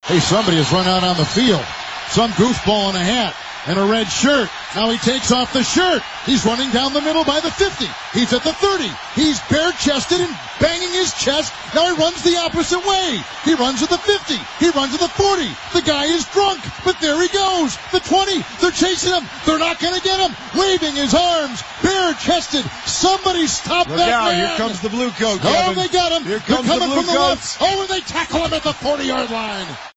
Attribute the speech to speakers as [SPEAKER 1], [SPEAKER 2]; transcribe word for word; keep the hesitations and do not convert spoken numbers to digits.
[SPEAKER 1] Hey, somebody has run out on the field. Some goofball in a hat and a red shirt. Now he takes off the shirt. He's running down the middle by the fifty. He's at the thirty. He's bare-chested and banging his chest. Now he runs the opposite way. He runs at the fifty. He runs at the forty. The guy is drunk, but there he goes. The twenty. They're chasing him. They're not going to get him. Waving his arms, bare-chested. Somebody stop
[SPEAKER 2] Look
[SPEAKER 1] that
[SPEAKER 2] out,
[SPEAKER 1] man.
[SPEAKER 2] here comes the blue coat,
[SPEAKER 1] Oh,
[SPEAKER 2] Kevin.
[SPEAKER 1] they got him.
[SPEAKER 2] Here
[SPEAKER 1] They're
[SPEAKER 2] comes
[SPEAKER 1] coming
[SPEAKER 2] the blue
[SPEAKER 1] from the
[SPEAKER 2] coats.
[SPEAKER 1] left. Oh, and they tackle him at the forty-yard line.